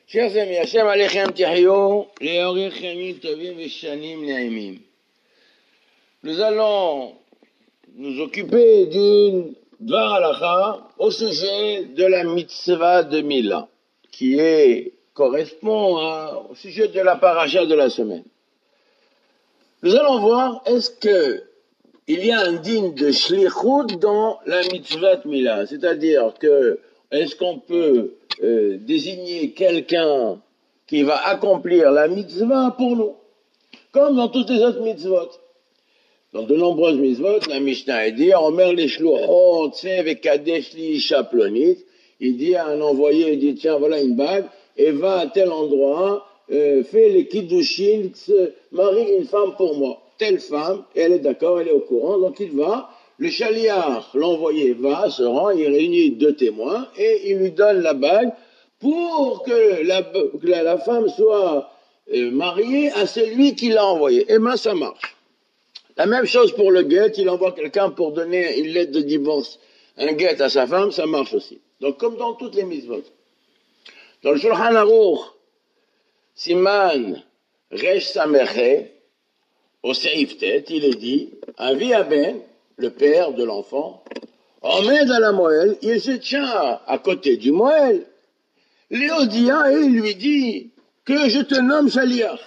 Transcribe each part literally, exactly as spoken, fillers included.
Chers amis, Hashem Alechem Tichyo, Leorechem Tovim Veshanim Naimim. Nous allons nous occuper d'une Dvar Halacha au sujet de la mitzvah de Mila, qui est, correspond à, au sujet de la paracha de la semaine. Nous allons voir, est-ce que il y a un digne de shlichut dans la mitzvah de Mila, c'est-à-dire que est-ce qu'on peut euh, désigner quelqu'un qui va accomplir la mitzvah pour nous, comme dans toutes les autres mitzvot. Dans de nombreuses mitzvot, la Mishnah dit, Omer les shluchot, tsev kadesh li chaplonit, il dit à un envoyé, il dit, tiens, voilà une bague, et va à tel endroit, euh, fais les kiddushin, marie une femme pour moi. Telle femme, et elle est d'accord, elle est au courant, donc il va, le chaliar, l'envoyé va, se rend, il réunit deux témoins, et il lui donne la bague pour que la, que la, la femme soit euh, mariée à celui qui l'a envoyé. Et bien, ça marche. La même chose pour le guet, il envoie quelqu'un pour donner une lettre de divorce, un guet à sa femme, ça marche aussi. Donc, comme dans toutes les mitzvot. Dans le Shulchan Aruch, Siman Resh Sameche, au Seif Tet, il est dit, Avi Aben, le père de l'enfant, Omed à la Moël, il se tient à côté du Moël, Léodia, et il lui dit que je te nomme Shaliach.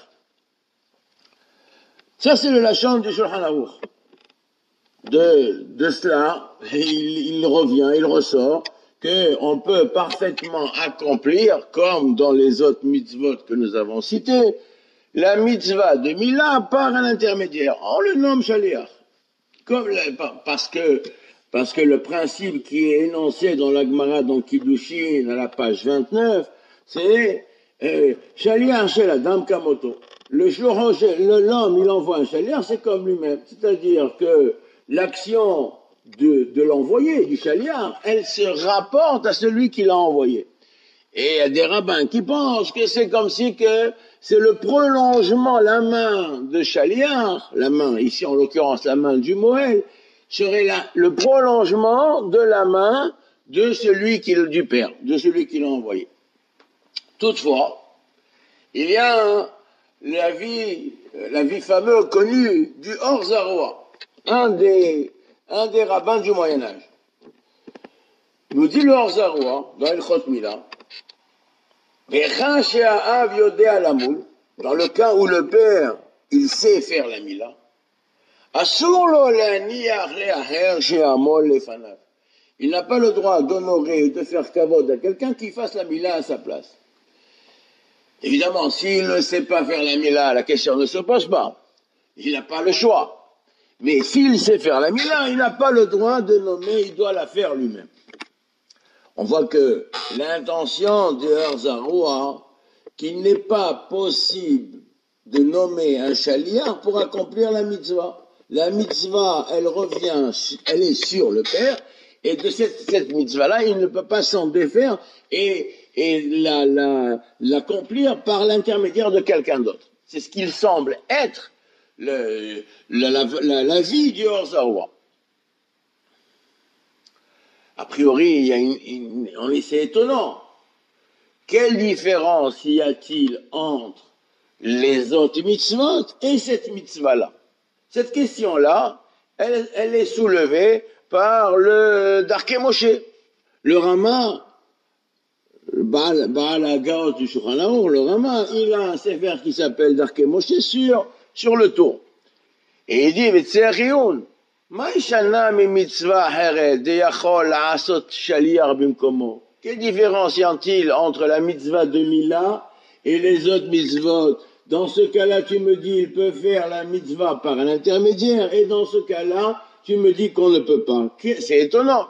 Ça, c'est le lachon du Shulchan Aruch. De, de cela, il, il revient, il ressort, qu'on peut parfaitement accomplir, comme dans les autres mitzvot que nous avons cités, la mitzvah de Mila par un intermédiaire. On le nomme Shaliach. Comme la, parce que, parce que le principe qui est énoncé dans la Gemara, dans Kiddushin, à la page vingt-neuf, c'est, euh, Shaliach chez la dame Kamoto. Le l'homme, il envoie un Shaliach, c'est comme lui-même. C'est-à-dire que l'action de, de l'envoyé, du Shaliach, elle se rapporte à celui qui l'a envoyé. Et il y a des rabbins qui pensent que c'est comme si que c'est le prolongement, la main de Shaliach, la main, ici en l'occurrence la main du Moël, serait la, le prolongement de la main de celui qui, du père, de celui qui l'a envoyé. Toutefois, il y a un, l'avis, l'avis fameux connu du Or Zaroa, un des, un des rabbins du Moyen-Âge. Nous dit le Or Zaroa, dans El Chot Mila, dans le cas où le père, il sait faire la Mila, il n'a pas le droit d'honorer et de faire kavod à quelqu'un qui fasse la Mila à sa place. Évidemment, s'il ne sait pas faire la Mila, la question ne se pose pas. Il n'a pas le choix. Mais s'il sait faire la Mila, il n'a pas le droit de nommer, il doit la faire lui-même. On voit que l'intention de Zaroua, qu'il n'est pas possible de nommer un Shaliach pour accomplir la mitzvah. La mitzvah, elle revient, elle est sur le père, et de cette, cette mitzvah-là, il ne peut pas s'en défaire et, et la, la, l'accomplir par l'intermédiaire de quelqu'un d'autre. C'est ce qu'il semble être le, la, la, la, la vie du Zaroua. A priori, il y a une, une, on est, c'est étonnant. Quelle différence y a-t-il entre les autres mitzvot et cette mitzvah-là? Cette question-là, elle, elle est soulevée par le Darkei Moshe. Le Rama, Baal, Baal Hagaot du Shulchan Aruch, le Rama, il a un sefer qui s'appelle Darkei Moshe sur, sur le tour. Et il dit, V'tse'achiyun, quelle différence y a-t-il entre la mitzvah de Mila et les autres mitzvot? Dans ce cas-là, tu me dis, il peut faire la mitzvah par un intermédiaire, et dans ce cas-là, tu me dis qu'on ne peut pas. C'est étonnant.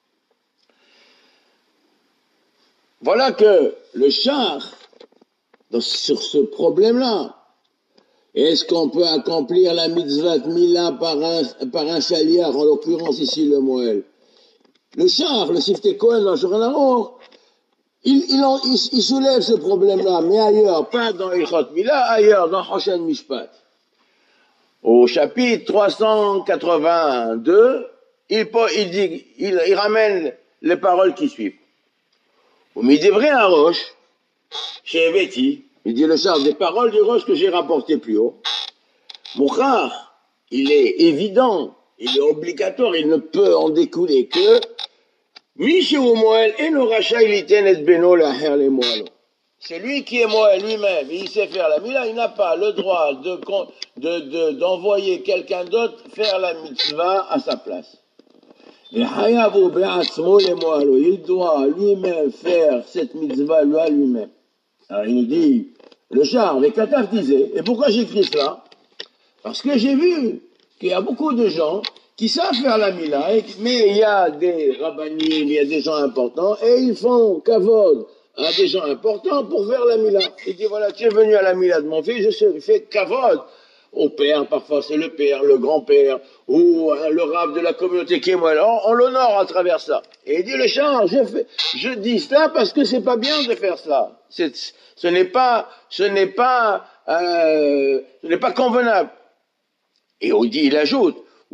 Voilà que le char, sur ce problème-là, est-ce qu'on peut accomplir la mitzvah de Mila par un, par un Shaliach, en l'occurrence ici le Moël? Le char, le Siftei Kohen dans le Shulchan Aruch, il, il, il, il soulève ce problème-là, mais ailleurs, pas dans Ilchot Mila, ailleurs, dans Choshen Mishpat. Au chapitre trois cent quatre-vingt-deux, il, il, dit, il, il ramène les paroles qui suivent. Au Midivri Harosh, chez Veti, il dit le char des paroles du Roche que j'ai rapporté plus haut. Mouchar, il est évident, il est obligatoire, il ne peut en découler que Michel Moël et nos rachats il et beno la her les moël. C'est lui qui est Moël lui-même, il sait faire la mila, il n'a pas le droit de, de, de, d'envoyer quelqu'un d'autre faire la mitzvah à sa place. Et Hayavu be'atzmo le moël, il doit lui-même faire cette mitzvah lui à lui-même. Alors il nous dit, le char, les Kataf disaient, et pourquoi j'écris cela? Parce que j'ai vu qu'il y a beaucoup de gens qui savent faire la mila, mais il y a des rabbanim, il y a des gens importants, et ils font kavod à des gens importants pour faire la mila. Il dit, voilà, tu es venu à la mila de mon fils, je fais kavod au père, parfois c'est le père, le grand-père, ou hein, le rave de la communauté qui est moi, on, on l'honore à travers ça. Et il dit, le chant, je, fais, je dis cela parce que c'est pas bien de faire cela. C'est, ce n'est pas, ce n'est pas, euh, ce n'est pas convenable. Et on dit, il ajoute,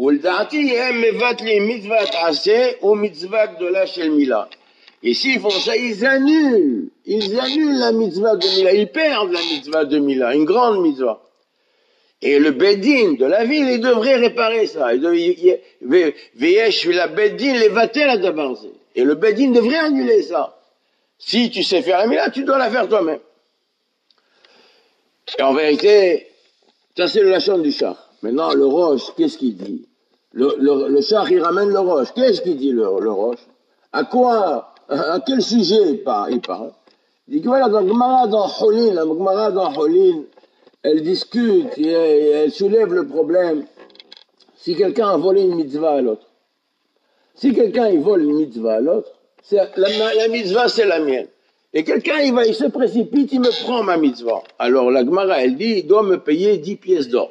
et s'ils font ça, ils annulent, ils annulent la mitzvah de Mila, ils perdent la mitzvah de Mila, une grande mitzvah. Et le Bedin de la ville, il devrait réparer ça. Il devrait, la Bedin, les vatel à d'avancer. Et le Bedin devrait annuler ça. Si tu sais faire la Mila, tu dois la faire toi-même. Et en vérité, ça c'est le lachon du char. Maintenant, le roche, qu'est-ce qu'il dit? Le, le, le char, il ramène le roche. Qu'est-ce qu'il dit, le, le roche? À quoi, à, à quel sujet il parle? Il parle. Il dit que voilà, dans le Gemara, dans Holin, la Gemara dans Holin, elle discute et elle soulève le problème si quelqu'un a volé une mitzvah à l'autre. Si quelqu'un il vole une mitzvah à l'autre, la, la mitzvah c'est la mienne. Et quelqu'un il va, il se précipite, il me prend ma mitzvah. Alors la Gemara elle dit, il doit me payer dix pièces d'or.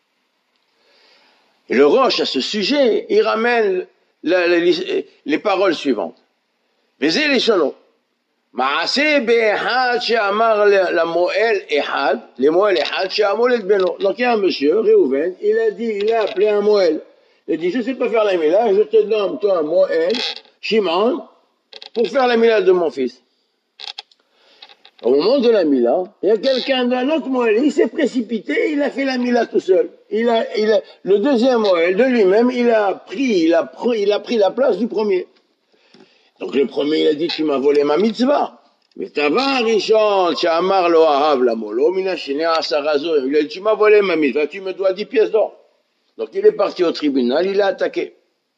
Et le Roche à ce sujet, il ramène la, la, les, les paroles suivantes. Vezé les shalom. מעשה באחד שאמר למועל אחד, למועל אחד שאמר את בנו. Donc il y a un monsieur, Réhouven, il a dit, il a appelé un Moël. Il a dit, je ne sais pas faire la mila, je te donne toi un Moël, Shimon, pour faire la mila de mon fils. Au moment de la mila, il y a quelqu'un d'un autre Moël, il s'est précipité, il a fait la mila tout seul. Il a, il a, le deuxième Moël de lui-même, il a pris, il a pris, il a pris la place du premier. Donc le premier, il a dit, tu m'as volé ma mitzvah. Mais t'avais Rishon, Amar lo ahav la molo, mina shene asarazo. Il a dit, tu m'as volé ma mitzvah, tu me dois dix pièces d'or. Donc il est parti au tribunal, il a attaqué.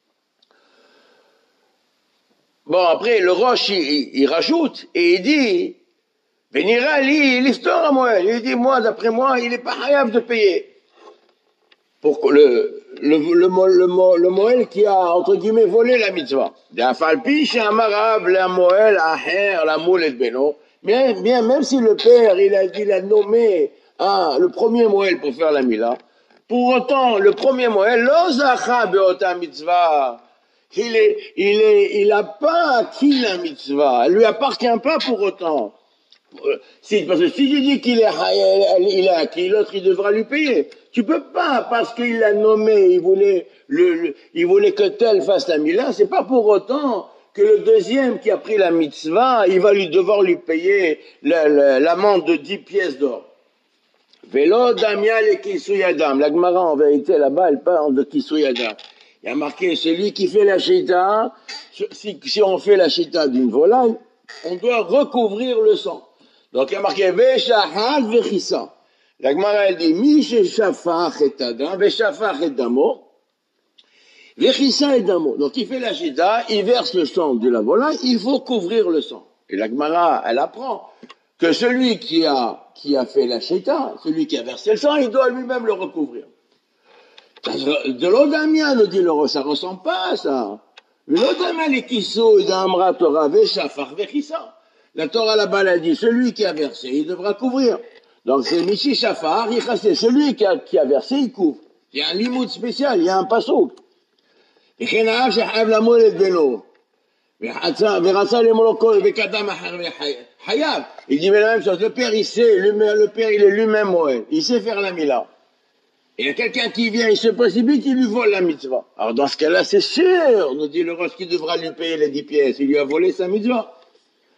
Bon, après, le Roche, il, il, il rajoute, et il dit, Venira li, l'histoire à moi. Il dit, moi, d'après moi, il n'est pas hayab de payer. Pour le, le, le, le, le, le Moël qui a, entre guillemets, volé la mitzvah. Bien, bien, même si le père, il a, il a nommé ah, le premier Moël pour faire la mila, pour autant, le premier Moël, l'ozacha beota mitzvah, il est, il est, il a pas acquis la mitzvah, elle lui appartient pas pour autant. Si, parce que si tu dis qu'il est, il a acquis, l'autre, il devra lui payer. Tu peux pas, parce qu'il l'a nommé, il voulait, le, le, il voulait que tel fasse la mila, c'est pas pour autant que le deuxième qui a pris la mitzvah, il va lui devoir lui payer l'amende de dix pièces d'or. Vélo damia le kisuyadam. La Gemara, en vérité, là-bas, elle parle de kisuyadam. Il y a marqué, celui qui fait la shita, si, si on fait la shita d'une volaille, on doit recouvrir le sang. Donc il y a marqué, veshahad vechissa. La Gemara, elle dit, mi sheshafach et adam, veshafach et damo, vechissa et damo. Donc il fait la shita, il verse le sang de la volaille, il faut couvrir le sang. Et la Gemara, elle apprend que celui qui a, qui a fait la shita, celui qui a versé le sang, il doit lui-même le recouvrir. De l'odamia, nous dit le roi, ça ressemble pas à ça. L'odamia, les kisso, d'amra Torah, veshafach, vechissa. La Torah là-bas, elle dit, celui qui a versé, il devra couvrir. Donc c'est Michi Shafar, celui qui a, qui a versé, il couvre. Il y a un limoud spécial, il y a un passouk. Il dit, mais la même chose, le père, il sait, le père, il est lui-même Moël. Il sait faire la mila. Et il y a quelqu'un qui vient, il se précipite, il lui vole la mitzvah. Alors dans ce cas-là, c'est sûr, nous dit le Roche, qui devra lui payer les dix pièces. Il lui a volé sa mitzvah.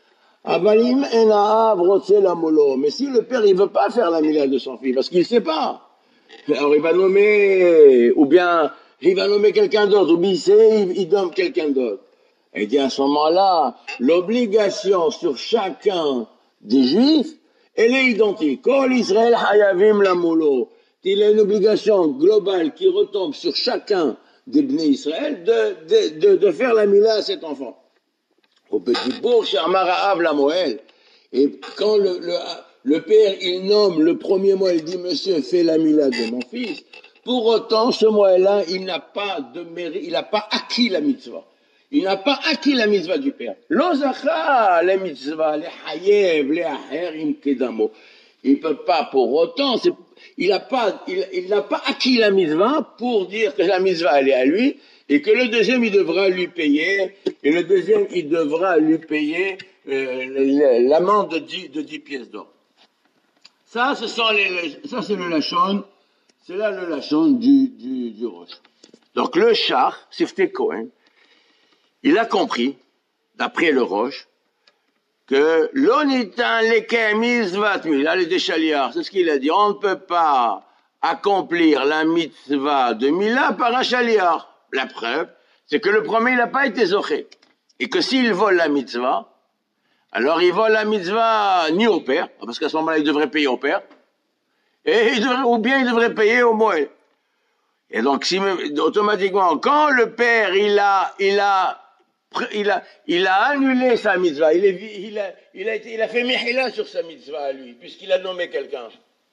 Avalim en ha'av rotse lamolo. Mais si le père il veut pas faire la mila de son fils, parce qu'il sait pas, alors il va nommer, ou bien il va nommer quelqu'un d'autre, ou bien il sait, il, il nomme quelqu'un d'autre. Et dit à ce moment-là, l'obligation sur chacun des juifs, elle est identique. Kol Israël hayavim lamolo. Il y a une obligation globale qui retombe sur chacun des Bnei Israël de, de, de, de faire la mila à cet enfant. Au petit bourg, chez Amarahav la Moël. Et quand le, le, le père, il nomme le premier mois, il dit, monsieur, fais la mila de mon fils. Pour autant, ce mois-là, il n'a pas de mérite, il n'a pas acquis la mitzvah. Il n'a pas acquis la mitzvah du père. L'ozacha, la mitzvah, les hayev, les aher, im kedamo. Il peut pas pour autant, c'est, il n'a pas, il, il n'a pas acquis la mitzvah pour dire que la mitzvah elle est à lui et que le deuxième il devra lui payer et le deuxième il devra lui payer euh, l'amende de dix, de dix pièces d'or. Ça, ce sont les, ça c'est le lachon, c'est là le lachon du du du roche. Donc le char, Sifte Cohen, il a compris d'après le roche que l'onitan lekem mitzvat mila, les déchaliards, c'est ce qu'il a dit, on ne peut pas accomplir la mitzvah de mila par un chaliar. La preuve, c'est que le premier, il n'a pas été zoché. Et que s'il vole la mitzvah, alors il vole la mitzvah ni au père, parce qu'à ce moment-là, il devrait payer au père, et il devrait, ou bien il devrait payer au moël. Et donc, si, automatiquement, quand le père, il a, il a, Il a, il a annulé sa mitzvah, il, est, il, a, il, a été, il a fait mihila sur sa mitzvah à lui, puisqu'il a nommé quelqu'un.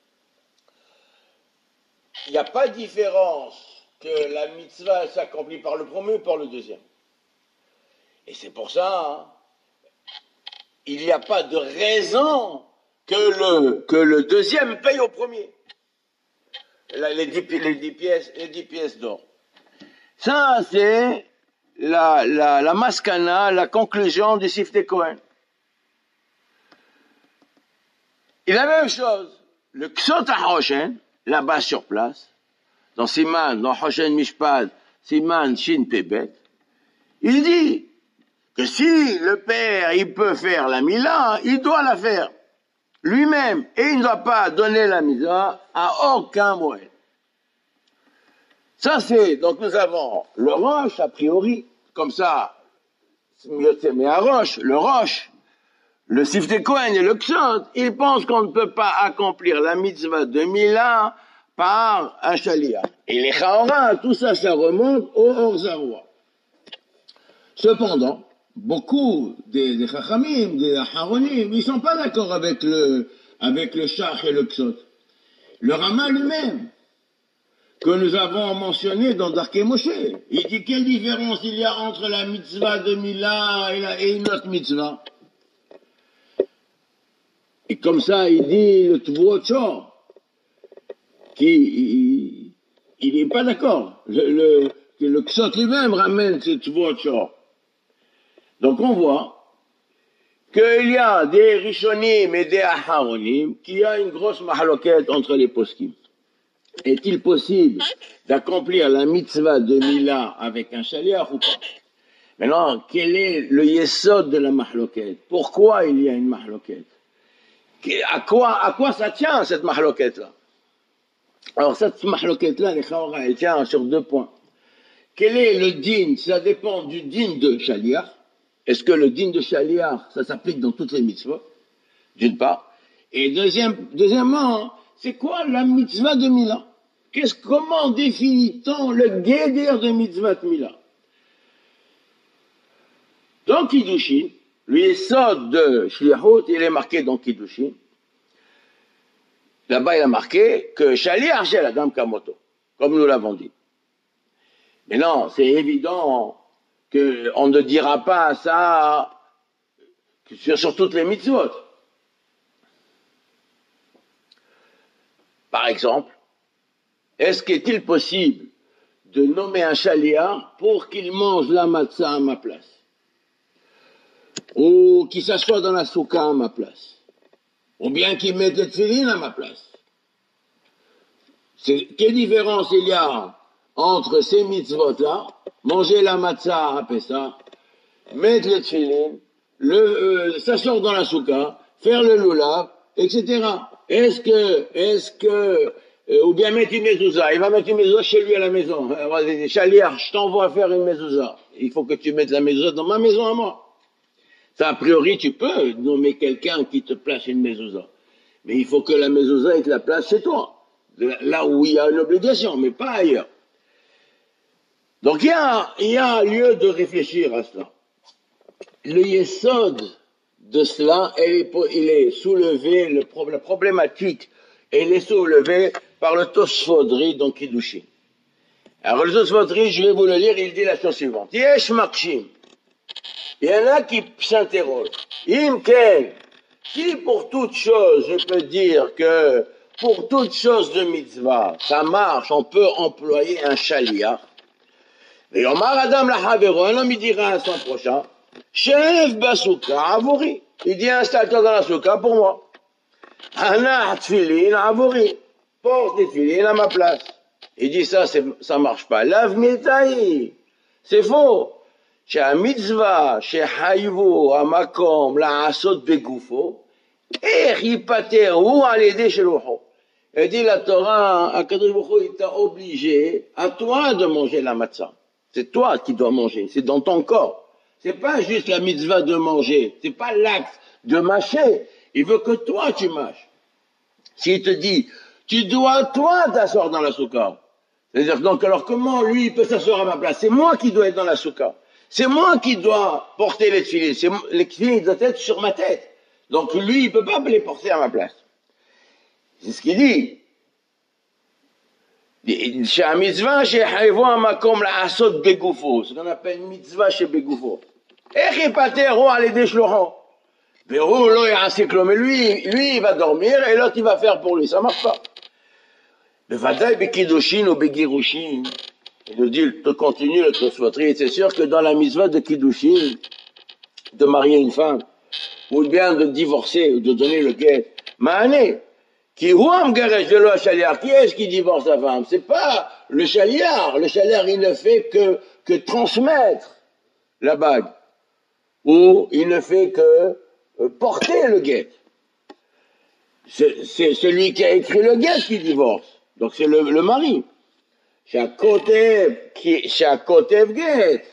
Il n'y a pas de différence que la mitzvah s'accomplit par le premier ou par le deuxième. Et c'est pour ça, hein, il n'y a pas de raison que le, que le deuxième paye au premier. Les dix, les dix pièces, les dix pièces d'or. Ça, c'est La, la, la maskana, la conclusion du Sifte Cohen. Et la même chose, le Ksot HaHoshen, là-bas sur place, dans Siman, dans Hoshen Mishpad, Siman Shin Pebet, il dit que si le père, il peut faire la Mila, il doit la faire lui-même, et il ne doit pas donner la Mila à aucun moyen. Ça c'est, donc nous avons le roche, a priori, comme ça, mais à roche, le roche, le Sifte Cohen et le Ksot, ils pensent qu'on ne peut pas accomplir la mitzvah de Mila par un chalia. Et les Chaora, tout ça, ça remonte au Orzaroua. Cependant, beaucoup des, des Chachamim, des Aharonim, ils sont pas d'accord avec le, avec le Shach et le Ksot. Le Rama lui-même, que nous avons mentionné dans Darkei Moshe. Il dit quelle différence il y a entre la mitzvah de Mila et, la, et une autre mitzvah. Et comme ça, il dit le Tvot Shor, qui il n'est pas d'accord. Le, le, le Ksot lui-même ramène ce Tvot Shor. Donc on voit qu'il y a des Rishonim et des Aharonim, qu'il y a une grosse mahaloket entre les poskim. Est-il possible d'accomplir la mitzvah de Mila avec un chaliar ou pas? Maintenant, quel est le yesod de la mahloket? Pourquoi il y a une mahloket? À quoi, à quoi ça tient, cette mahloket-là? Alors, cette mahloket-là, les Chaora, elle tient sur deux points. Quel est le din? Ça dépend du din de chaliar. Est-ce que le din de chaliar, ça s'applique dans toutes les mitzvahs? D'une part. Et deuxième, deuxièmement, c'est quoi la mitzvah de Mila? Qu'est-ce, comment définit-on le guédir de mitzvah de Mila? Dans Kiddushin, le yesod de Shliachut, il est marqué dans Kiddushin. Là-bas, il a marqué que Shaliach shel Adam Kamoto, comme nous l'avons dit. Mais non, c'est évident qu'on ne dira pas ça sur, sur toutes les mitzvot. Par exemple, est-ce qu'il est possible de nommer un chaliar pour qu'il mange la matzah à ma place? Ou qu'il s'assoie dans la soukha à ma place? Ou bien qu'il mette les tefillin à ma place? C'est, quelle différence il y a entre ces mitzvot-là, manger la matzah à Pessah, mettre les tefillin, le, euh, s'asseoir dans la souka, faire le lulav, et cetera. Est-ce que, est-ce que, euh, ou bien mettre une mezouza, il va mettre une mezouza chez lui à la maison. Euh, Chaliar, je t'envoie faire une mezouza. Il faut que tu mettes la mezouza dans ma maison à moi. Ça, a priori, tu peux nommer quelqu'un qui te place une mezouza. Mais il faut que la mezouza ait la place chez toi. Là où il y a une obligation, mais pas ailleurs. Donc il y a, il y a lieu de réfléchir à cela. Le yesod de cela, elle est, il est soulevé, le, la problématique, elle est soulevée par le Tosfodri dans Kiddushin. Alors le Tosfodri, je vais vous le lire, il dit la chose suivante. Yesh makshim. Il y en a qui s'interrogent. Im ken. Si pour toute chose, je peux dire que pour toute chose de mitzvah, ça marche, on peut employer un shaliach. Et Omar Adam la Havero, un homme il dira à son prochain, Chef Basouka Avouri. Il dit installe-toi dans la souka pour moi. Ana Tfilin Avouri. Porte des tfilin à ma place. Il dit ça, ça marche pas. Lave mitaï. C'est faux. Chez un mitzvah, chez Haïvo, à Makom, la Asot Begoufo, et Ripater ou à l'aider chez l'Oho. Il dit la Torah, à Kadriboucho, il t'a obligé à toi de manger la matzah. C'est toi qui dois manger, c'est dans ton corps. C'est pas juste la mitzvah de manger, c'est pas l'acte de mâcher. Il veut que toi tu mâches. S'il te dit, tu dois toi t'asseoir dans la souka. C'est-à-dire, donc alors comment lui il peut s'asseoir à ma place? C'est moi qui dois être dans la souka. C'est moi qui dois porter les tefilines. Les tefilines doivent être sur ma tête. Donc lui il peut pas me les porter à ma place. C'est ce qu'il dit. שהמצווה שיחייבו המקום לעשות בגופו, ce qu'on appelle מצווה שבגופו. איך ייפטר הוא על ידי שלוחו? והוא לא יעשה כלום, mais lui, lui il va dormir et l'autre il va faire pour lui, ça marche pas. בוודאי בקידושין ou בגירושין, il nous dit, tu continues le Tosfotri, c'est sûr que dans la mitzvah de Kiddushin, de marier une femme, ou bien de divorcer, ou de donner le guet, ma'ané, qui qui est-ce qui divorce la femme? C'est pas le chaliar. Le chaliar, il ne fait que, que transmettre la bague. Ou il ne fait que porter le guet. C'est celui qui a écrit le guet qui divorce. Donc c'est le, le mari. Shakotev guet.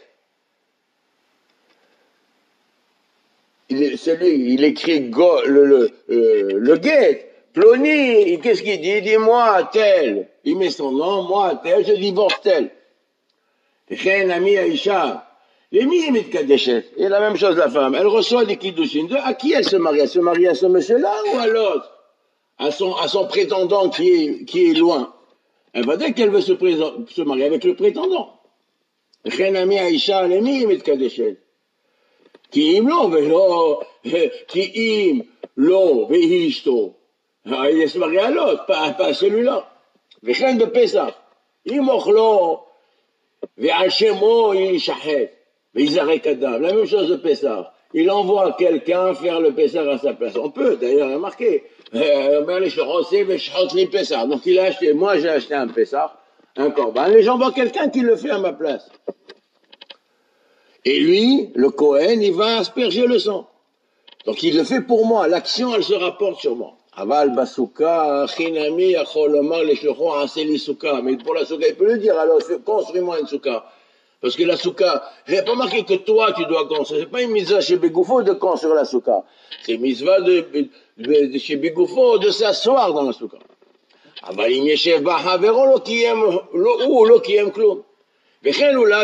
Celui, il écrit go, le, le, le, le guet. Ploni, qu'est-ce qu'il dit? Il dit, moi, tel. Il met son nom, moi, tel, je divorce tel. Et la même chose, la femme. Elle reçoit des kiddushin. À qui elle se marie? Elle se marie à ce monsieur-là ou à l'autre? À son, à son prétendant qui est, qui est loin. Elle va dire qu'elle veut se, se marier avec le prétendant. Qui im lo, velo, qui im lo, vehisto. Ah, il est se marié à l'autre, pas, pas à celui-là. V'chen de Pesach. Im ochlo, ve'al shemo, il shachet. Ve'izarek adam. La même chose de Pesach. Il envoie quelqu'un faire le Pesach à sa place. On peut, d'ailleurs, remarquer. Euh, donc il a acheté, moi j'ai acheté un Pesach, un corban. Les gens voient quelqu'un qui le fait à ma place. Et lui, le Kohen, il va asperger le sang. Donc il le fait pour moi. L'action, elle se rapporte sur moi. Aval basouka, chinami, acholomar, les shlochon, aseli souka. Mais pour la souka, il peut le dire, alors construis-moi une souka. Parce que la souka, il n'y a pas marqué que toi tu dois construire. C'est pas une mitzvah chez Begoufo de construire la souka. C'est une mitzvah de, de, de chez Begoufo de s'asseoir dans la souka. Aval im yeshev ba'havero lo kiyem, lo ou lo kiyem kloum. Donc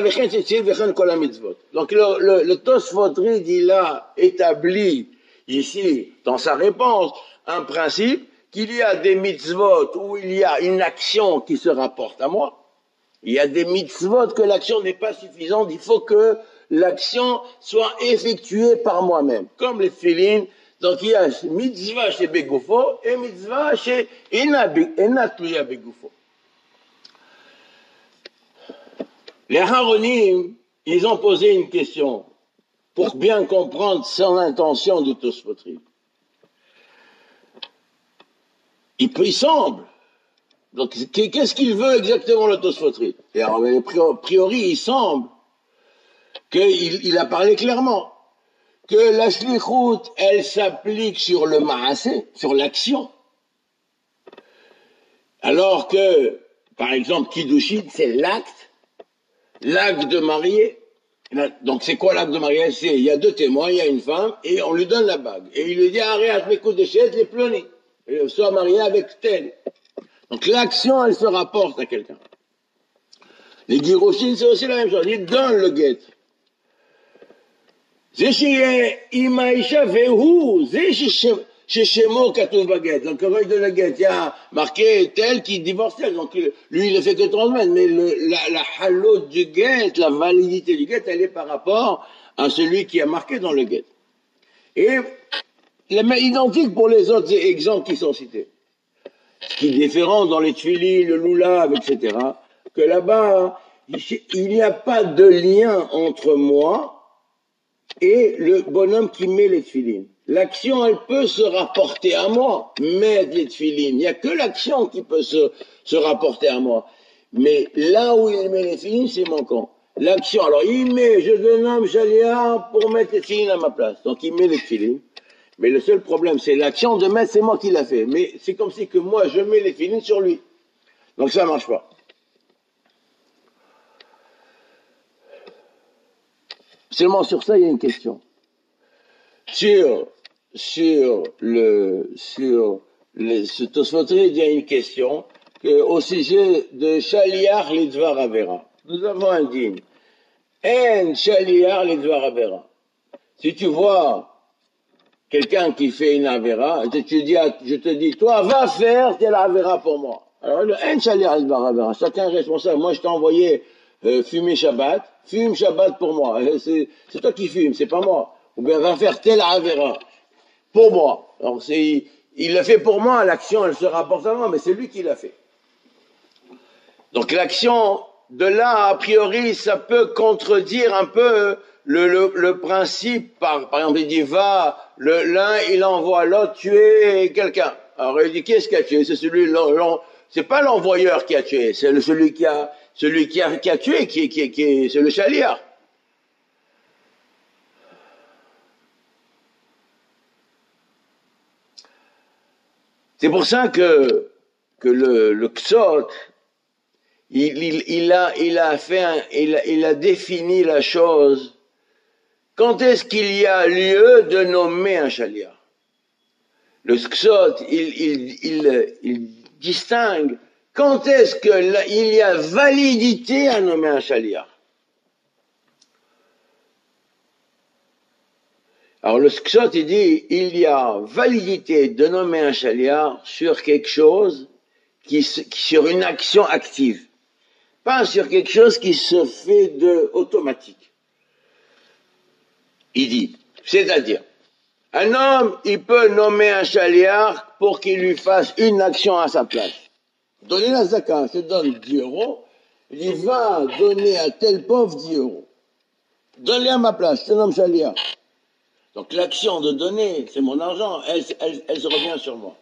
le, le, le Tosfotri, il a établi ici, dans sa réponse, un principe qu'il y a des mitzvot où il y a une action qui se rapporte à moi. Il y a des mitzvot que l'action n'est pas suffisante, il faut que l'action soit effectuée par moi-même. Comme les tfilines, donc il y a mitzvah chez Begoufo et mitzvah chez Enatluya Begoufo. Les Haronim, ils ont posé une question pour bien comprendre son intention du Tosfotri. Il, il semble. Donc, qu'est-ce qu'il veut exactement le Tosfotri? Et alors, a priori, il semble qu'il il a parlé clairement. que la shlichut, elle s'applique sur le maasé, sur l'action, alors que, par exemple, kiddushin, c'est l'acte, l'acte de marier. Donc c'est quoi l'acte de mariage? C'est, il y a deux témoins, il y a une femme, et on lui donne la bague. Et il lui dit, arrête, mes coups de chaise, les plonner. Et sois marié avec tel. Donc l'action, elle se rapporte à quelqu'un. Les giroshin, c'est aussi la même chose. Il donne le guet. זה שיהיה עם האישה והוא, זה ששמו כתוב בגט. Donc quand il donne le guet, il y a marqué tel qui divorce tel. Donc lui, il ne fait que transmettre. Mais le, la, la halot du guet, la validité du guet, elle est par rapport à celui qui a marqué dans le guet. Et identique pour les autres exemples qui sont cités. Ce qui est différent dans les tfili, le loulav, et cetera, que là-bas, il n'y a pas de lien entre moi et le bonhomme qui met les tfilines. L'action, elle peut se rapporter à moi, mettre les tfilines. Il n'y a que l'action qui peut se, se rapporter à moi. Mais là où il met les tfilines, c'est manquant. L'action, alors il met, je dénomme Shalia pour mettre les tfilines à ma place. Donc il met les tfilines. Mais le seul problème, c'est l'action de mettre, c'est moi qui l'a fait. Mais c'est comme si que moi, je mets les tfilines sur lui. Donc ça ne marche pas. Seulement sur ça, il y a une question. Sur, sur le, sur le, ce Tosfotri, il y a une question que, au sujet de Shaliach Lidvar Avera. Nous avons un digne. En Shaliach Lidvar Avera. Si tu vois quelqu'un qui fait une Avera, je te dis, je te dis, toi, va faire telle Avera pour moi. Alors, le En Shaliach Lidvar Avera. Chacun est responsable. Moi, je t'ai envoyé euh, fumer Shabbat. Fume Shabbat pour moi. C'est, c'est toi qui fumes, c'est pas moi. Ou bien va faire tel Avera pour moi. Alors c'est, il l'a fait pour moi, l'action elle se rapporte à moi, mais c'est lui qui l'a fait. Donc l'action de là, a priori, ça peut contredire un peu le, le, le principe. Par, par exemple, il dit va, le, l'un il envoie l'autre tuer quelqu'un. Alors il dit qu'est-ce qui a tué? C'est celui, l'en, l'en, c'est pas l'envoyeur qui a tué, c'est le, celui qui a Celui qui a, qui a tué, qui, qui, qui, c'est le Shaliach. C'est pour ça que, que le, le Ksot, il, il, il, a, il, a fait un, il, a, il a défini la chose. Quand est-ce qu'il y a lieu de nommer un Shaliach? Le Ksot, il, il, il, il distingue. Quand est-ce qu'il y a validité à nommer un Shaliach? Alors le Ksot, il dit, il y a validité de nommer un Shaliach sur quelque chose, qui, sur une action active. Pas sur quelque chose qui se fait de automatique. Il dit, c'est-à-dire, un homme, il peut nommer un Shaliach pour qu'il lui fasse une action à sa place. Donner la zakat, je te donne dix euros, il va donner à tel pauvre dix euros. Donne-les à ma place, je te nomme Shaliach. Donc l'action de donner, c'est mon argent, elle, elle, elle se revient sur moi.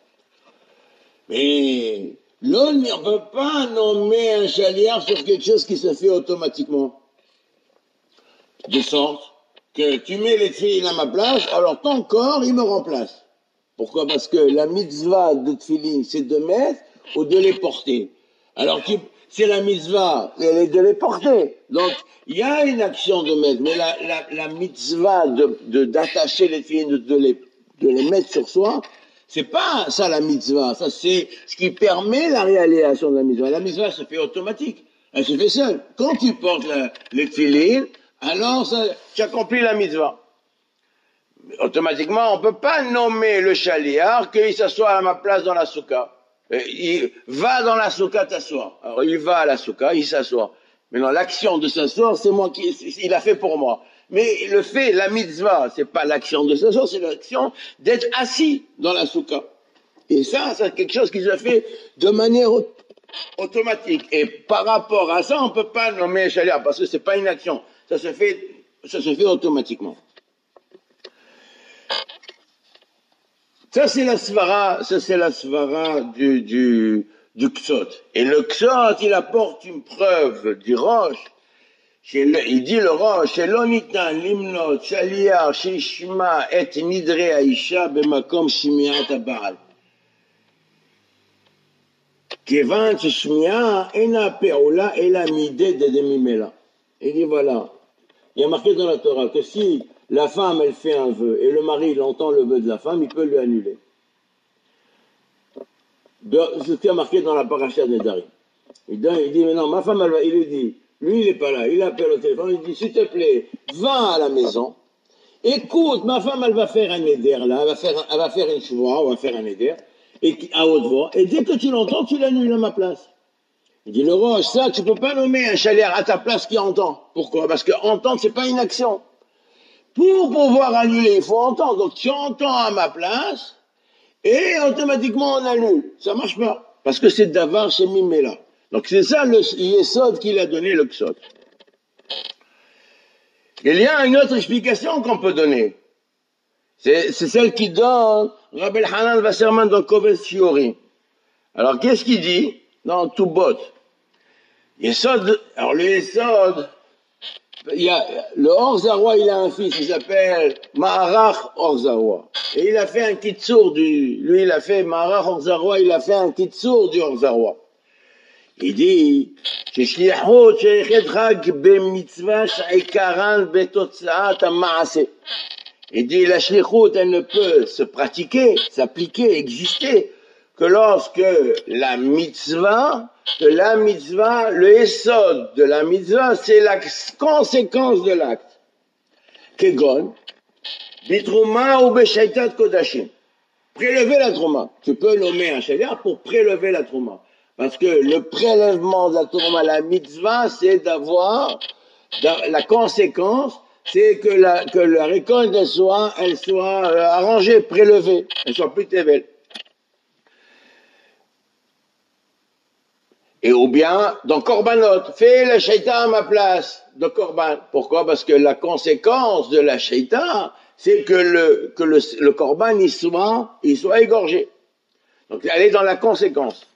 Mais l'homme ne peut pas nommer un Shaliach sur quelque chose qui se fait automatiquement. De sorte que tu mets les tfilines à ma place, alors ton corps, il me remplace. Pourquoi? Parce que la mitzvah de tfilines, c'est de mettre ou de les porter. Alors, tu, c'est la mitzvah, elle est de les porter. Donc, il y a une action de mettre, mais la, la, la mitzvah de, de, d'attacher les filles, de, de, les, de les mettre sur soi, c'est pas ça la mitzvah. Ça, c'est ce qui permet la réalisation de la mitzvah. La mitzvah se fait automatique. Elle se fait seule. Quand tu portes la, les filines, alors ça, tu accomplis la mitzvah. Automatiquement, on peut pas nommer le Shaliach qu'il s'assoit à ma place dans la soukha. Il va dans la soukha t'asseoir. Alors il va à la soukha, il s'assoit. Maintenant l'action de s'asseoir, c'est moi qui, il a fait pour moi. Mais le fait, la mitzvah, c'est pas l'action de s'asseoir, c'est l'action d'être assis dans la soukha. Et ça, c'est quelque chose qui se fait de manière automatique. Et par rapport à ça, on peut pas nommer Shaliach parce que c'est pas une action. Ça se fait, ça se fait automatiquement. Ça, c'est la svara, ça, c'est la svara du, du, du Ksot. Et le Ksot, il apporte une preuve du Rosh il dit le Rosh, Shelo nitan limnot shaliach shishma et nidre haisha bemakom shimiat haba'al. Kevan shishmi'a ena pe'ola ela mideh de demimela. Il dit voilà, il y a marqué dans la Torah que si la femme elle fait un vœu et le mari il entend le vœu de la femme, il peut lui annuler. C'est ce qui a marqué dans la paracha de Nedarim. Il dit, mais non, ma femme, elle va, il lui dit, lui, il n'est pas là, il appelle au téléphone, il dit, s'il te plaît, va à la maison, écoute, ma femme, elle va faire un éder, là, elle va faire, elle va faire une choua, on va faire un éder, et, à haute voix, et dès que tu l'entends, tu l'annules à ma place. Il dit, le Roche, ça, tu peux pas nommer un chalier à ta place qui entend. Pourquoi? Parce que entendre, c'est pas une action. Pour pouvoir annuler, il faut entendre. Donc, tu entends à ma place, et automatiquement, on annule. Ça marche pas. Parce que c'est d'avoir chez Mimela. Donc, c'est ça le yesod qu'il a donné, le ksot. Il y a une autre explication qu'on peut donner. C'est celle qui donne Rabbi Hanan Wasserman dans Kovetz Shiurim. Alors, qu'est-ce qu'il dit dans Tubot? Yesod, alors le Yesod, il y a, le Or-Zarwa, il a un fils, il s'appelle Maharach Or-Zarwa. Et il a fait un kitsour du, lui il a fait, Maharach Or-Zarwa, il a fait un kitsour du Or-Zarwa. Il dit, ששליחות שייכת רק במצווה שעיקרן בתוצאת המעשה. Il dit, la shlichut, elle ne peut se pratiquer, s'appliquer, exister, que lorsque la mitzvah, que la mitzvah, le esod de la mitzvah, c'est la conséquence de l'acte. Kegon, bitrouma ou beshaitat kodashim. Prélever la trouma. Tu peux nommer un shaliach pour prélever la trouma. Parce que le prélèvement de la trouma, la mitzvah, c'est d'avoir, la conséquence, c'est que la, que la récolte elle soit, elle soit euh, arrangée, prélevée, elle soit plus belle. Et ou bien, dans Korbanot, fais la shaita à ma place de Korban. Pourquoi? Parce que la conséquence de la shaita, c'est que le, que le, le Korban, il soit, il soit égorgé. Donc, elle est dans la conséquence.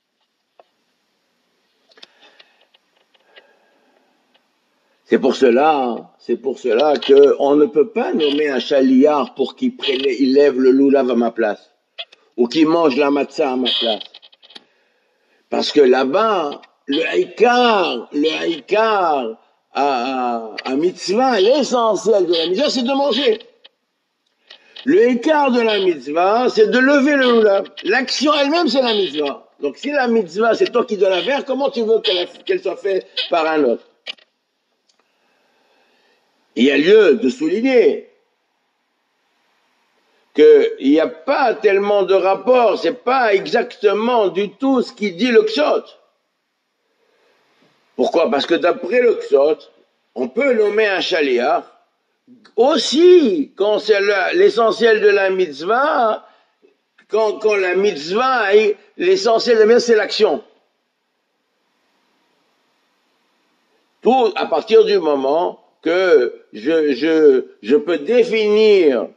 C'est pour cela, c'est pour cela qu'on ne peut pas nommer un chaliard pour qu'il prélève, il lève le loulav à ma place. Ou qu'il mange la matzah à ma place. Parce que là-bas, le haïkar, le haïkar à, à, à mitzvah, l'essentiel de la mitzvah, c'est de manger. Le haïkar de la mitzvah, c'est de lever le loulav. L'action elle-même, c'est la mitzvah. Donc si la mitzvah, c'est toi qui donnes la faire, comment tu veux qu'elle qu'elle soit faite par un autre? Il y a lieu de souligner qu'il n'y a pas tellement de rapport, c'est pas exactement du tout ce qu'il dit le ksot. Pourquoi? Parce que d'après le ksot, on peut nommer un shaliach aussi quand c'est l'essentiel de la mitzvah, quand, quand la mitzvah, l'essentiel de la mitzvah, c'est l'action. Tout à partir du moment que je, je, je peux définir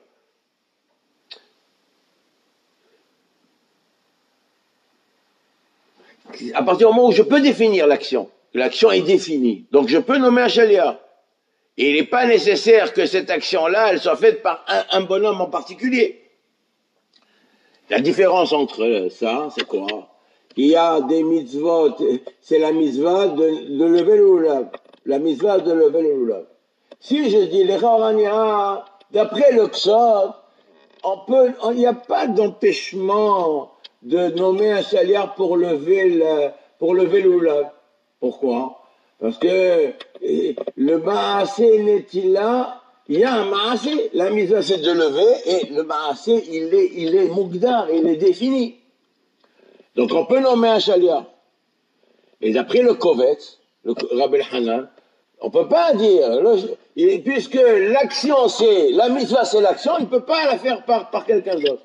à partir du moment où je peux définir l'action, l'action est définie, donc je peux nommer un shaliach. Et il n'est pas nécessaire que cette action-là, elle soit faite par un, un bonhomme en particulier. La différence entre ça, c'est quoi? Il y a des mitzvot, c'est la mitzvah de, de lever le loulav, la mitzvah de lever le loulav. Si je dis les Rarania, d'après le ksot, on peut, il n'y a pas d'empêchement de nommer un shaliach pour lever le, pour lever le loulav. Pourquoi? Parce que le maasé n'est-il là? Il y a un maasé, la mitzvah c'est de lever, et le maasé il est, il est mugdar, il est défini. Donc on peut nommer un shaliach. Et d'après le Kovetz, le Rabbi Hanan, on peut pas dire, le, puisque l'action c'est, la mitzvah c'est l'action, il ne peut pas la faire par, par quelqu'un d'autre.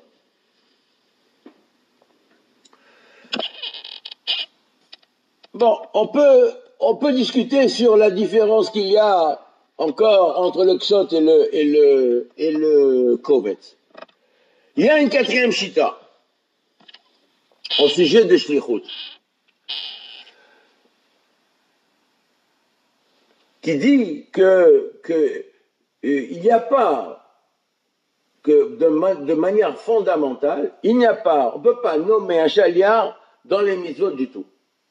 Bon, on peut, on peut discuter sur la différence qu'il y a encore entre le ksot et le, et le, et le kovetz. Il y a une quatrième shita au sujet de shlichut. qui dit que, que euh, il n'y a pas, que de, ma, de manière fondamentale, il n'y a pas, on ne peut pas nommer un chaliar dans les mitzvot du tout.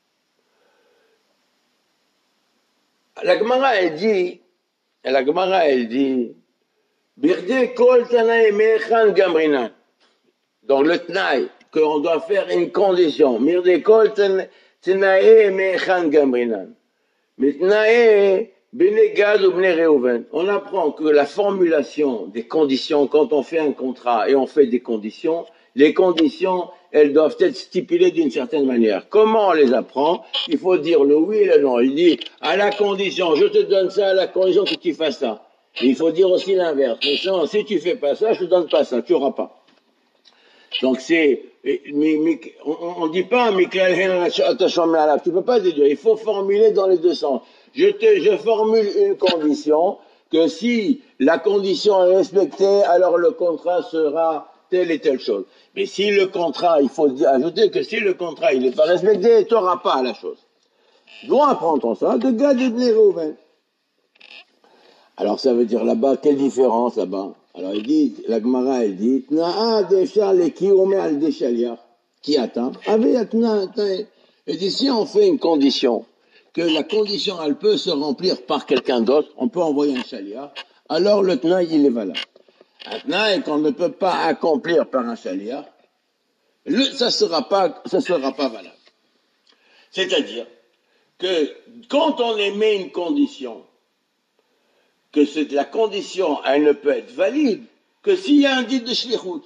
La Gemara, elle dit, la Gemara, elle dit, Birde kol tanae mechan gamrinan. Donc le tnaï, qu'on doit faire une condition. Birde kol tanae mechan gamrinan. Mais tnae bene Gad ou bene Reuven. On apprend que la formulation des conditions, quand on fait un contrat et on fait des conditions, les conditions, elles doivent être stipulées d'une certaine manière. Comment on les apprend? Il faut dire le oui et le non. Il dit, à la condition, je te donne ça à la condition que tu fasses ça. Et il faut dire aussi l'inverse. Mais non, si tu fais pas ça, je te donne pas ça, tu auras pas. Donc c'est, mais, mais, on ne dit pas, mais tu peux pas déduire. Il faut formuler dans les deux sens. Je te, je formule une condition que si la condition est respectée, alors le contrat sera telle et telle chose. Mais si le contrat, il faut ajouter que si le contrat il n'est pas respecté, tu n'auras pas la chose. D'où apprend-on ça? De Gad et de Reuven. Alors ça veut dire là-bas, quelle différence là-bas? Alors il dit, la Gemara elle dit, Tna'a defshar le kiyomer al deshaliach, qui attend. Et dit, si on fait une condition, que la condition elle peut se remplir par quelqu'un d'autre, on peut envoyer un shaliach, alors le tna il est valable. Un tna qu'on ne peut pas accomplir par un shaliach, ça sera pas, ça sera pas valable. C'est-à-dire que quand on émet une condition, que c'est la condition, elle ne peut être valide que s'il y a un dit de shlichut.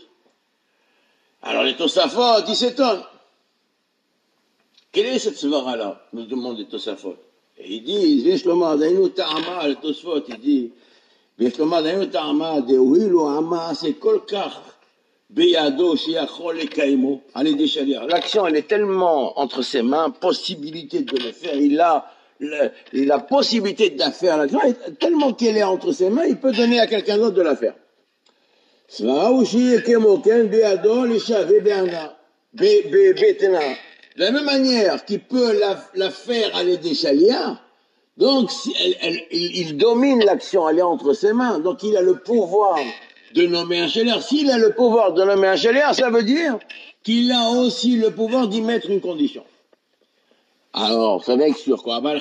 Alors les Tosafot, ils s'étonnent. Quelle est cette svara-là? Nous demandent les Tosafot. Et ils disent, Vishlomo Dainu Ta'ama, les Tosafot, ils disent, Vishlomo Dainu Ta'ama, de Ouhilu Ama, c'est kolkach, Beyado, Shiachol et Kaimo, allez déchalir. L'action, elle est tellement entre ses mains, possibilité de le faire, il a La, la possibilité de la faire, l'action, tellement qu'elle est entre ses mains, il peut donner à quelqu'un d'autre de la faire. De la même manière qu'il peut la, la faire aller des chaliards, donc si elle, elle, il, il domine l'action, elle est entre ses mains, donc il a le pouvoir de nommer un chaliard. S'il a le pouvoir de nommer un chaliard, ça veut dire qu'il a aussi le pouvoir d'y mettre une condition. Alors, ça veut être sur quoi? Le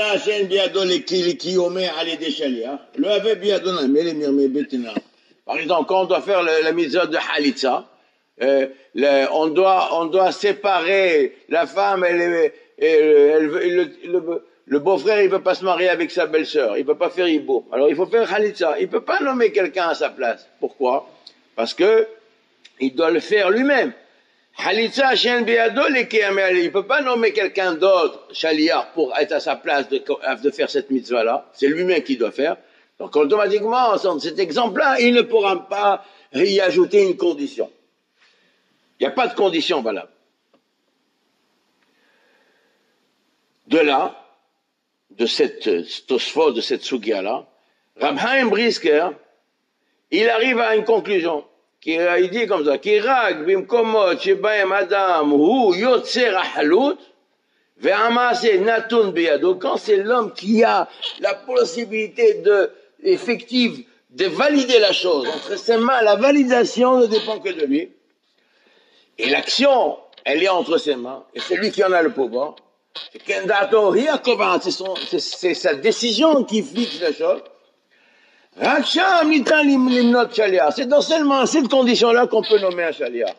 avait biadon, mais les mirmé betina. Par exemple, quand on doit faire la, la mitzvah de Halitza, euh, le, on doit, on doit séparer la femme, elle, elle, elle, elle, le, le, le beau-frère, il peut pas se marier avec sa belle-sœur, il peut pas faire hibou. Alors, il faut faire Halitza. Il peut pas nommer quelqu'un à sa place. Pourquoi? Parce que, il doit le faire lui-même. Halitza Shen Beado le Keamel, il ne peut pas nommer quelqu'un d'autre, Shaliar, pour être à sa place de, de faire cette mitzvah-là. C'est lui-même qui doit faire. Donc automatiquement, dans cet exemple-là, il ne pourra pas y ajouter une condition. Il n'y a pas de condition valable. De là, de cette Tosfot, de cette Sugia-là, Rab Chaim Brisker, il arrive à une conclusion. Il dit comme ça, Kirag bimkomot shebaem adam hu yotzer ahlut ve'amase natun biyado. Quand c'est l'homme qui a la possibilité de effective de valider la chose entre ses mains, la validation ne dépend que de lui. Et l'action, elle est entre ses mains, et c'est lui qui en a le pouvoir. C'est, c'est sa décision qui fixe la chose. C'est dans seulement cette condition-là qu'on peut nommer un shaliach.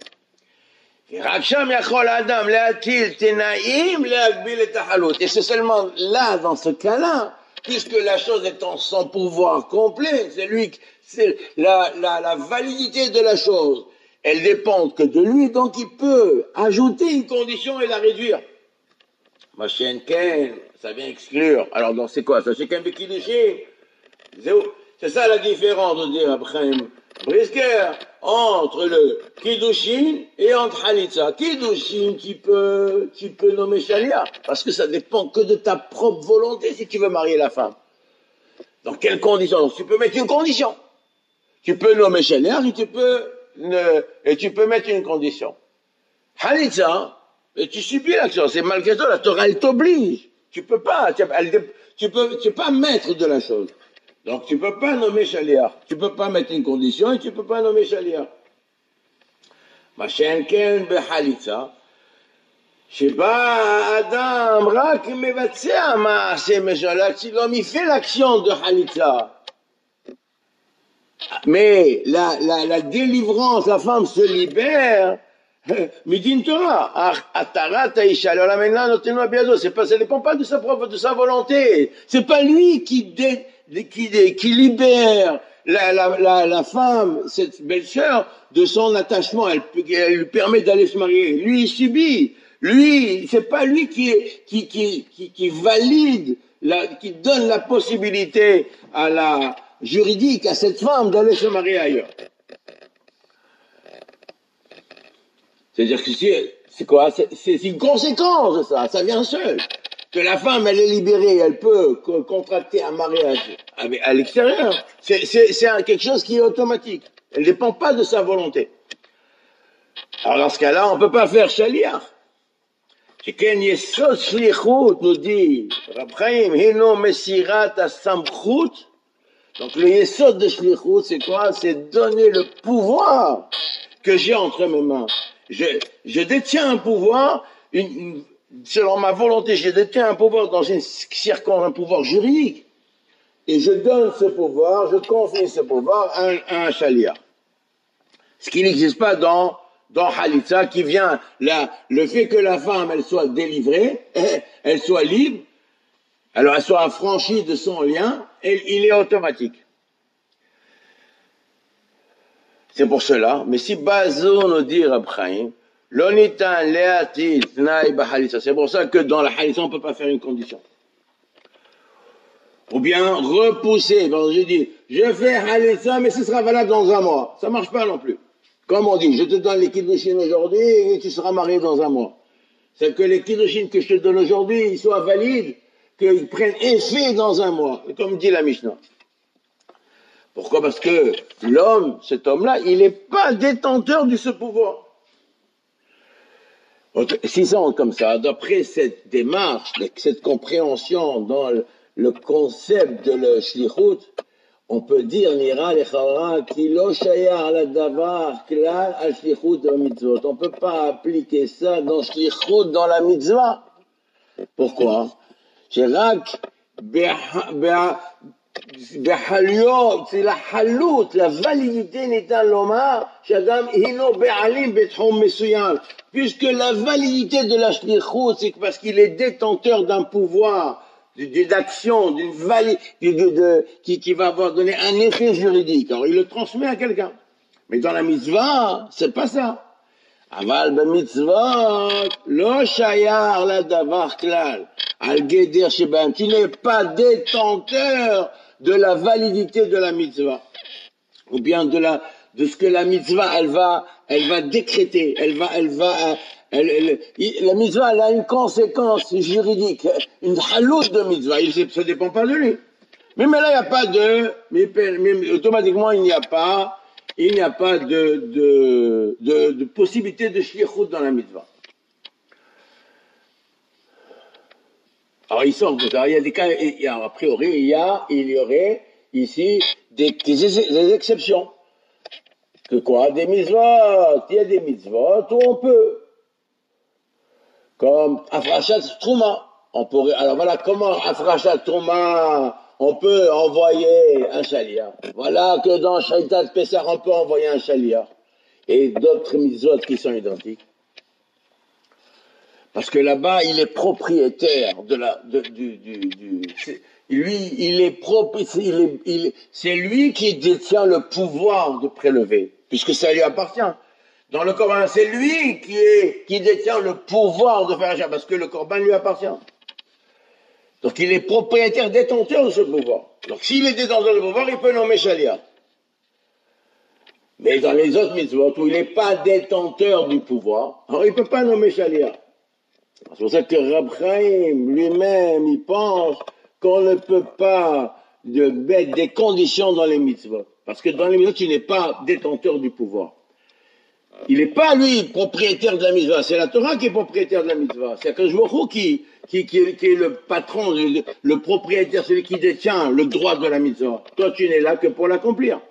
Et c'est seulement là, dans ce cas-là, puisque la chose est en son pouvoir complet, c'est lui, c'est la, la, la validité de la chose, elle dépend que de lui, donc il peut ajouter une condition et la réduire. Machenken, ça vient exclure. Alors, donc c'est quoi ça? C'est qu'un Bekidushin. C'est ça la différence, de dire après Brisker, entre le Kiddushin et entre Halitza. Kiddushin, tu peux, tu peux nommer Shalia, parce que ça dépend que de ta propre volonté si tu veux marier la femme. Dans quelles conditions? Donc, tu peux mettre une condition. Tu peux nommer Shalia et tu peux, ne, et tu peux mettre une condition. Halitza, et tu subis l'action, c'est malgré toi, la Torah, elle t'oblige. Tu peux pas, tu, elle, tu peux, tu peux pas maître de la chose. Donc tu peux pas nommer Shaliach. Tu peux pas mettre une condition et tu peux pas nommer Shaliach. Machin ken behalitza. שבה האדם רק מבצע מעשה משלח, l'homme il fait l'action de Halitza. Mais la, la, la délivrance, la femme se libère, Midin Torah, Atarat Aisha, alors là maintenant, notez-nous bien, c'est pas, ça dépend pas de sa propre, de sa volonté. C'est pas lui qui, dé, qui, qui libère la, la, la, la femme, cette belle-sœur, de son attachement. Elle, elle lui permet d'aller se marier. Lui, il subit. Lui, c'est pas lui qui, qui, qui, qui, qui valide, la, qui donne la possibilité à la juridique, à cette femme d'aller se marier ailleurs. C'est-à-dire que c'est, c'est quoi? C'est, c'est une conséquence de ça, ça vient seul. Que la femme, elle est libérée, elle peut contracter un mariage à l'extérieur. C'est, c'est, c'est quelque chose qui est automatique. Elle ne dépend pas de sa volonté. Alors dans ce cas-là, on ne peut pas faire shaliach. שכן יסוד שליחות, nous dit Rab Chaim, הינו מסירת הסמכות. Donc le yesod de shlichut, c'est quoi? C'est donner le pouvoir que j'ai entre mes mains. Je, je détiens un pouvoir, une, une, selon ma volonté, je détiens un pouvoir dans une circonstance, un pouvoir juridique. Et je donne ce pouvoir, je confie ce pouvoir à un, à un shaliach. Ce qui n'existe pas dans dans Halitza, qui vient, là, le fait que la femme, elle soit délivrée, elle soit libre, alors elle soit affranchie de son lien, et il est automatique. C'est pour cela, mais si Bazo nous dit Rab Chaim, l'onitan leati tnaï ba Halitza, c'est pour ça que dans la Halitza, on ne peut pas faire une condition. Ou bien repousser, parce que je dis, je fais Halitza, mais ce sera valable dans un mois. Ça ne marche pas non plus. Comme on dit, je te donne les kiddushin aujourd'hui et tu seras marié dans un mois. C'est que les kiddushin que je te donne aujourd'hui, ils soient valides, qu'ils prennent effet dans un mois, comme dit la Mishnah. Pourquoi? Parce que l'homme, cet homme-là, il n'est pas détenteur de ce pouvoir. Si ça on comme ça, d'après cette démarche, cette compréhension dans le concept de le shlichut, on peut dire, Nira lechara, ki lo shayar la davar klal al shlichut de mitzvot. On ne peut pas appliquer ça dans shlichut, dans la mitzvah. Pourquoi? Sherak behaliot, c'est la halut, la validité n'est un lomar, shadam hino be'alim betchom mesuyam. Puisque la validité de la shlichut, c'est parce qu'il est détenteur d'un pouvoir, d'action, d'une valide, de, de, de, qui, qui va avoir donné un effet juridique. Alors il le transmet à quelqu'un. Mais dans la mitzvah, c'est pas ça. Aval ben mitzvah, lo shayar la davar klal, al geder shebam. Tu n'es pas détenteur de la validité de la mitzvah. Ou bien de la, de ce que la mitzvah, elle va, elle va décréter, elle va, elle va, Elle, elle, la mitzvah, elle a une conséquence juridique, une halout de mitzvah, ça ne dépend pas de lui. Mais, mais là, il n'y a pas de, mais, mais automatiquement, il n'y a pas, il n'y a pas de, de, de, de possibilité de shlichut dans la mitzvah. Alors, il sort, il y a des cas, il y a, a priori, il y a, il y aurait ici des, des, des exceptions. Que quoi? Des mitzvot, il y a des mitzvot où on peut. Comme Afrachat Trouma. On pourrait, alors voilà comment Afrachat Trouma, on peut envoyer un shaliach. Voilà que dans Shaitat Pessah, on peut envoyer un shaliach. Et d'autres mitzvot qui sont identiques. Parce que là-bas, il est propriétaire de la, de, du, du, du lui, il est propre, il est, il, c'est lui qui détient le pouvoir de prélever, puisque ça lui appartient. Dans le Corban, c'est lui qui est, qui détient le pouvoir de faire un parce que le Corban lui appartient. Donc il est propriétaire, détenteur de ce pouvoir. Donc s'il est détenteur de pouvoir, il peut nommer shaliach. Mais dans les autres mitzvot où il n'est pas détenteur du pouvoir, alors il ne peut pas nommer shaliach. C'est pour ça que Rab Chaim lui-même, il pense qu'on ne peut pas de mettre des conditions dans les mitzvot. Parce que dans les mitzvot, tu n'es pas détenteur du pouvoir. il n'est pas, lui, propriétaire de la mitzvah. C'est la Torah qui est propriétaire de la mitzvah. C'est Akadosh Baruch Hu qui, qui, qui, qui est le patron, le, le propriétaire, celui qui détient le droit de la mitzvah. Toi, tu n'es là que pour l'accomplir.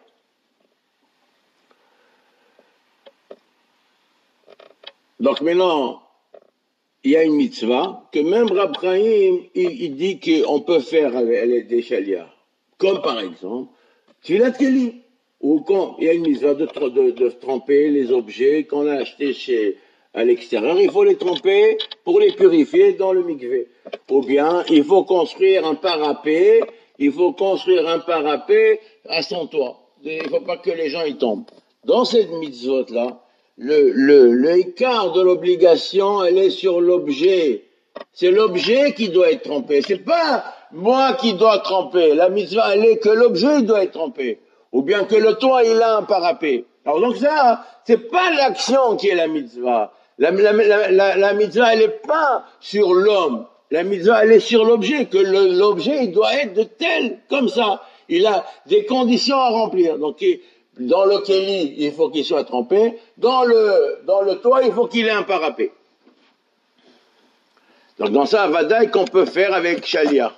Donc maintenant, il y a une mitzvah que même Rab Chaim, il, il dit qu'on peut faire avec des chalias. Comme par exemple, Tfilat Keli. Ou quand il y a une mitzvah de, de, de tremper les objets qu'on a achetés chez, à l'extérieur, il faut les tremper pour les purifier dans le mikvé. Ou bien, il faut construire un parapet, il faut construire un parapet à son toit. Il ne faut pas que les gens y tombent. Dans cette mitzvot-là, le, le, le écart de l'obligation, elle est sur l'objet. C'est l'objet qui doit être trempé. C'est pas moi qui dois tremper. La mitzvah, elle est que l'objet doit être trempé. Ou bien que le toit, il a un parapet. Alors donc ça, c'est pas l'action qui est la mitzvah. La, la, la, la, la mitzvah, elle est pas sur l'homme. La mitzvah, elle est sur l'objet, que le, l'objet, il doit être de tel, comme ça. Il a des conditions à remplir. Donc, il, dans le kéli, il faut qu'il soit trempé. Dans le, dans le toit, il faut qu'il ait un parapet. Donc dans ça, vadaï qu'on peut faire avec chalia.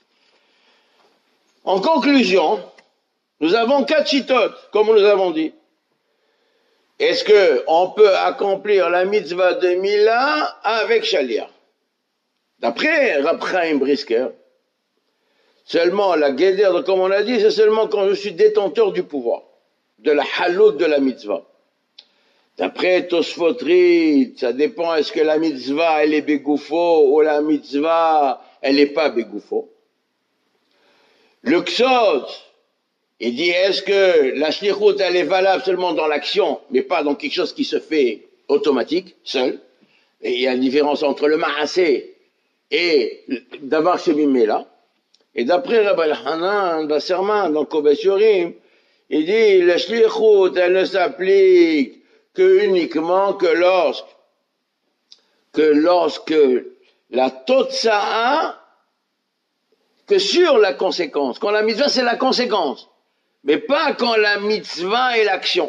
En conclusion, nous avons quatre chitotes, comme nous avons dit. Est-ce qu'on peut accomplir la mitzvah de Mila avec chalia? D'après Rab Chaim Brisker, seulement la guédère, comme on l'a dit, c'est seulement quand je suis détenteur du pouvoir, de la halout de la mitzvah. D'après Tosfotrit, ça dépend, est-ce que la mitzvah, elle est bégoufo, ou la mitzvah, elle n'est pas bégoufo. Le Ksot, il dit, est-ce que la shlichut, elle est valable seulement dans l'action, mais pas dans quelque chose qui se fait automatique, seul. Et il y a une différence entre le ma'aseh et d'avoir shemimé là. Et d'après Rabbi Hanan, Basserman, dans Kovetz Yorim, il dit, la shlichut, elle ne s'applique que uniquement que lorsque, que lorsque la totsa'a, que sur la conséquence. Quand la mitzvah, c'est la conséquence. Mais pas quand la mitzvah est l'action.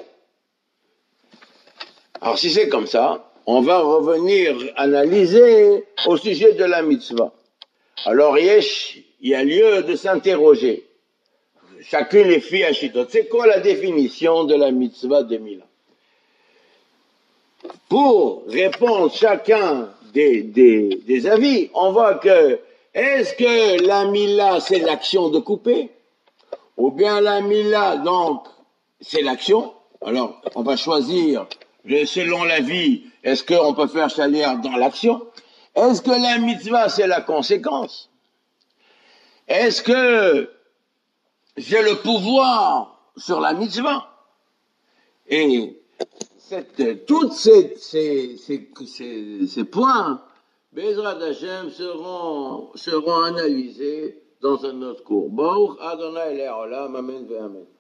Alors si c'est comme ça, on va revenir analyser au sujet de la mitzvah. Alors yesh, il y a lieu de s'interroger. Chacune les filles à Shitot. C'est quoi la définition de la mitzvah de Mila? Pour répondre chacun des, des, des avis, on voit que est-ce que la Mila c'est l'action de couper? Ou bien la Mila, donc, c'est l'action. Alors, on va choisir, selon la vie, est-ce qu'on peut faire chalir dans l'action? Est-ce que la mitzvah, c'est la conséquence? Est-ce que j'ai le pouvoir sur la mitzvah? Et cette, toutes ces, ces, ces, ces, ces points, Bezrat Hashem, seront, seront analysés dans un autre cours. Baruch Adonai Le'olam, Amen ve'Amen.